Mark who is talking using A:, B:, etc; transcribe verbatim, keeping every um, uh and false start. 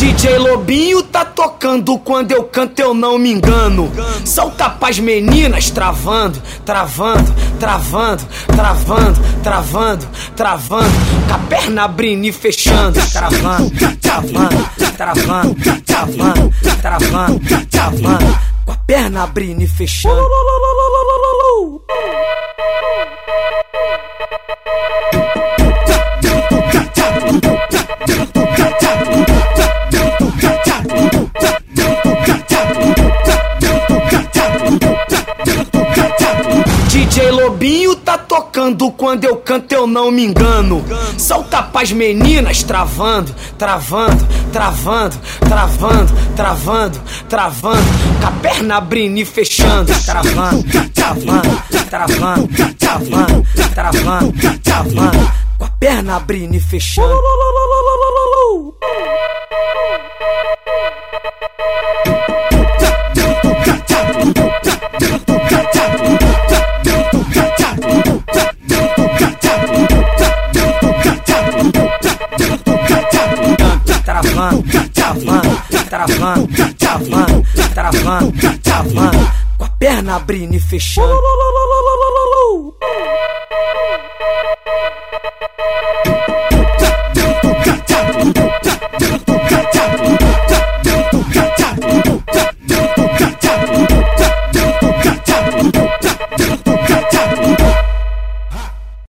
A: D J Lobinho tá tocando, quando eu canto eu não me engano. Solta pras meninas, travando, travando, travando, travando, travando, travando, com a perna abrindo e fechando, travando, travando, travando, travando, travando, travando, com a perna abrindo e fechando. D J Lobinho tá tocando, quando eu canto eu não me engano. Solta pras meninas, travando, travando, travando, travando, travando, travando, com a perna abrindo e fechando, travando, travando, travando, travando, travando, travando, com a perna abrindo e fechando. Travando, travando, travando, travando, travando, travando, com a perna abrindo e fechando.